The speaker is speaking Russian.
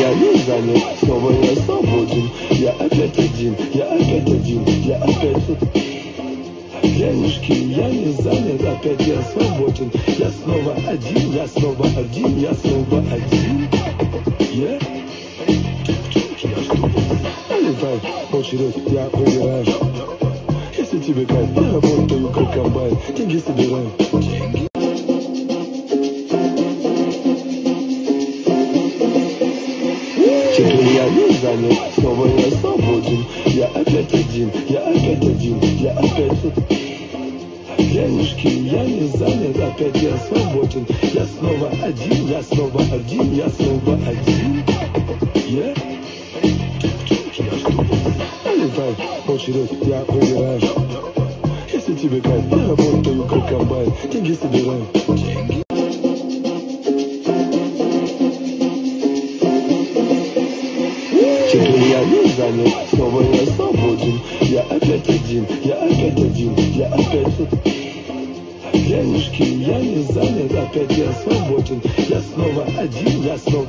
я не занят, снова я свободен. Я опять один, я опять один, я опять тут. Денежки, я не занят, опять я свободен. Я снова один, я снова один, я снова один. Я наливай очередь, я убираю. Если тебе кайф, я работаю как комбайн. Деньги собираю. Теперь я не занят, снова я свободен. Я опять один, я опять один, я опять тут. Денежки, я не занят, опять я свободен. Я снова один, я снова один, я снова один. Я наливай очередь, я убираю. Если тебе кайф, я работаю как комбайн. Деньги собираю. Теперь я не занят, снова я свободен. Я опять один, я опять один, я опять тут. Денежки, я не занят, опять я свободен. Я снова один, я снова